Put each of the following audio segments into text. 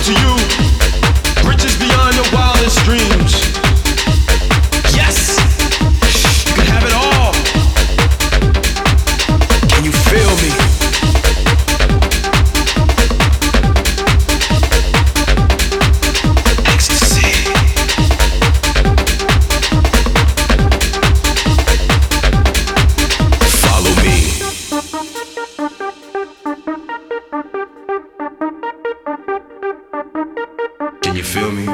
to you riches beyond your wildest dreams. Yes, you can have it all. Can you feel me? Ecstasy. Follow me. Can you feel me?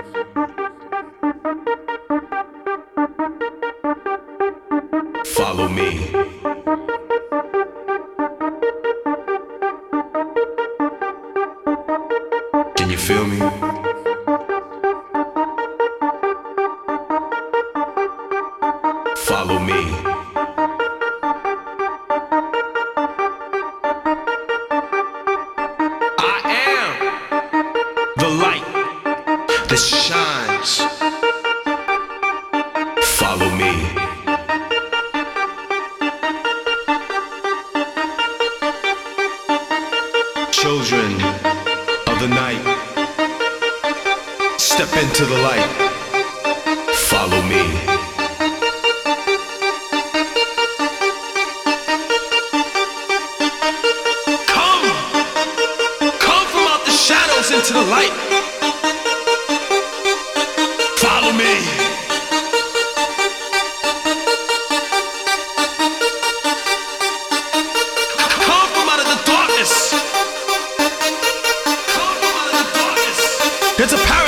Follow me. Can you feel me? Follow me. I am the light that shines. Follow me. Children of the night, step into the light. Follow me. Come from out the shadows into the light. Follow me. Come from out of the darkness. Come from out of the darkness. There's a power.